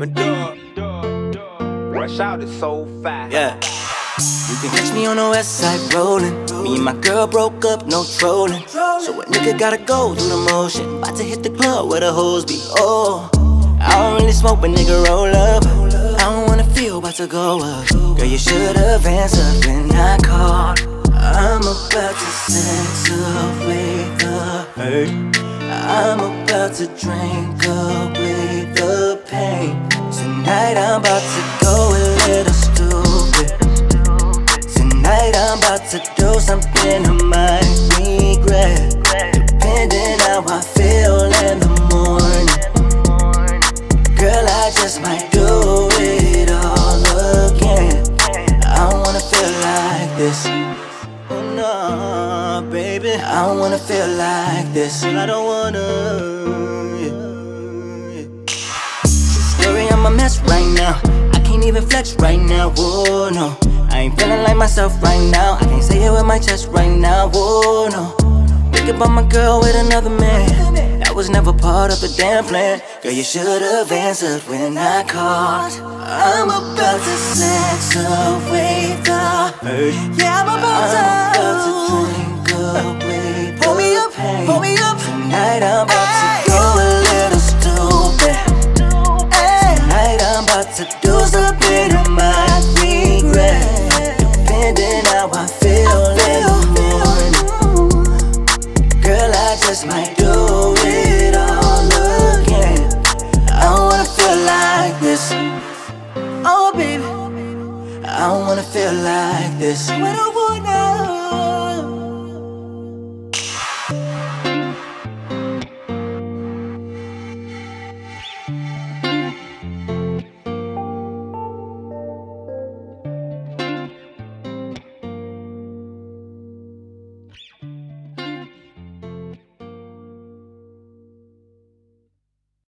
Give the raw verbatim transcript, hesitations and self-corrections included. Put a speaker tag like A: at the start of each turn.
A: But duh, duh, duh. Rush out is so fast.
B: Yeah. You can catch me on the west side rolling. Me and my girl broke up, no trolling. So a nigga gotta go through the motion. About to hit the club where the hoes be. Oh, I don't really smoke, but nigga roll up. I don't wanna feel about to go up. Girl, you should've answered when I called. I'm about to sex away the hurt. I'm about to drink away the pain. Tonight I'm about to go a little stupid. Tonight I'm about to do something I might regret. Depending how I feel in the morning. Girl, I just might do it all again. I don't wanna feel like this. Oh no, baby, I don't wanna feel like this. I don't wanna. Story, I'm a mess right now. I can't even flex right now. Oh no, I ain't feeling like myself right now. I can't say it with my chest right now. Oh no, think about my girl with another man. That was never part of the damn plan. Girl, you should've answered when I called. I'm about to sex away the hurt. Yeah, I'm about to, I'm about to drink away the pull me up, pain. Pull me up. Tonight I'm about ay. to go a little stupid. Ay. Tonight I'm about to do something I might regret. Depending how I feel, I feel in the morning. Girl, I just might do it all again. I don't wanna feel like this. Oh baby, I don't wanna feel like this.